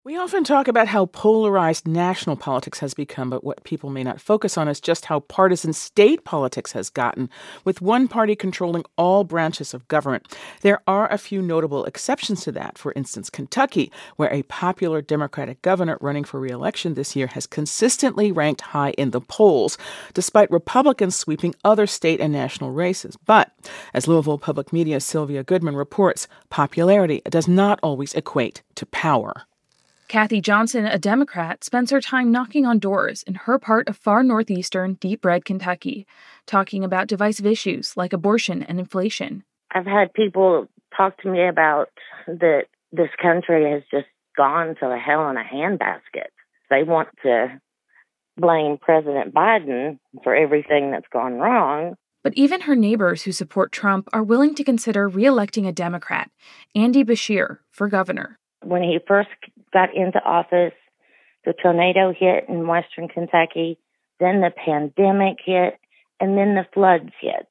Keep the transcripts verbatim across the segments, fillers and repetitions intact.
We often talk about how polarized national politics has become, but what people may not focus on is just how partisan state politics has gotten, with one party controlling all branches of government. There are a few notable exceptions to that. For instance, Kentucky, where a popular Democratic governor running for re-election this year has consistently ranked high in the polls, despite Republicans sweeping other state and national races. But, as Louisville Public Media's Sylvia Goodman reports, popularity does not always equate to power. Kathy Johnson, a Democrat, spends her time knocking on doors in her part of far northeastern, deep-red Kentucky, talking about divisive issues like abortion and inflation. I've had people talk to me about that this country has just gone to hell in a handbasket. They want to blame President Biden for everything that's gone wrong. But even her neighbors who support Trump are willing to consider re-electing a Democrat, Andy Beshear, for governor. When he first got into office, the tornado hit in western Kentucky, then the pandemic hit, and then the floods hit.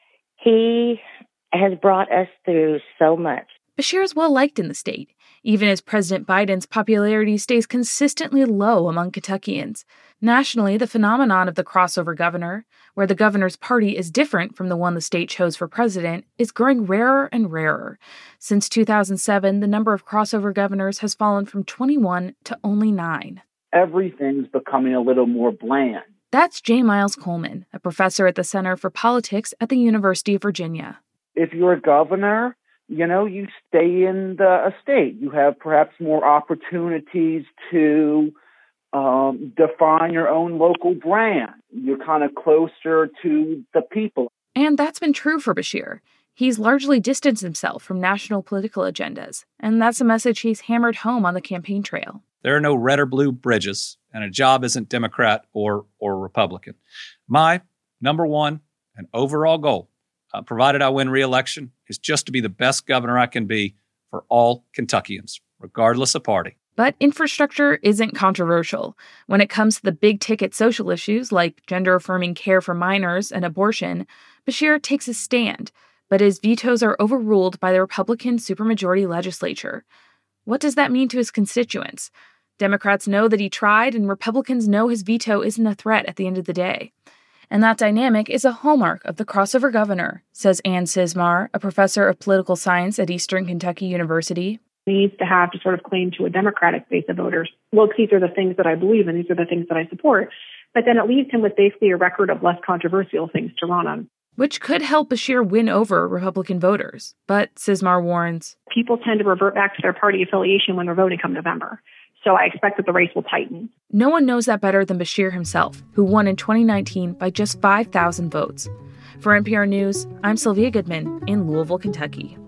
He has brought us through so much. Beshear is well-liked in the state, even as President Biden's popularity stays consistently low among Kentuckians. Nationally, the phenomenon of the crossover governor, where the governor's party is different from the one the state chose for president, is growing rarer and rarer. Since two thousand seven, the number of crossover governors has fallen from twenty-one to only nine. Everything's becoming a little more bland. That's J. Miles Coleman, a professor at the Center for Politics at the University of Virginia. If you're a governor, you know, you stay in the state. You have perhaps more opportunities to um, define your own local brand. You're kind of closer to the people. And that's been true for Beshear. He's largely distanced himself from national political agendas, and that's a message he's hammered home on the campaign trail. There are no red or blue bridges, and a job isn't Democrat or or Republican. My number one and overall goal, uh, provided I win re-election, is just to be the best governor I can be for all Kentuckians, regardless of party. But infrastructure isn't controversial. When it comes to the big-ticket social issues like gender-affirming care for minors and abortion, Beshear takes a stand, but his vetoes are overruled by the Republican supermajority legislature. What does that mean to his constituents? Democrats know that he tried, and Republicans know his veto isn't a threat at the end of the day. And that dynamic is a hallmark of the crossover governor, says Ann Sismar, a professor of political science at Eastern Kentucky University. Needs to have to sort of claim to a Democratic base of voters. Look, these are the things that I believe in. These are the things that I support. But then it leaves him with basically a record of less controversial things to run on. Which could help Beshear win over Republican voters. But Sismar warns, people tend to revert back to their party affiliation when they're voting come November. So I expect that the race will tighten. No one knows that better than Beshear himself, who won in twenty nineteen by just five thousand votes. For N P R News, I'm Sylvia Goodman in Louisville, Kentucky.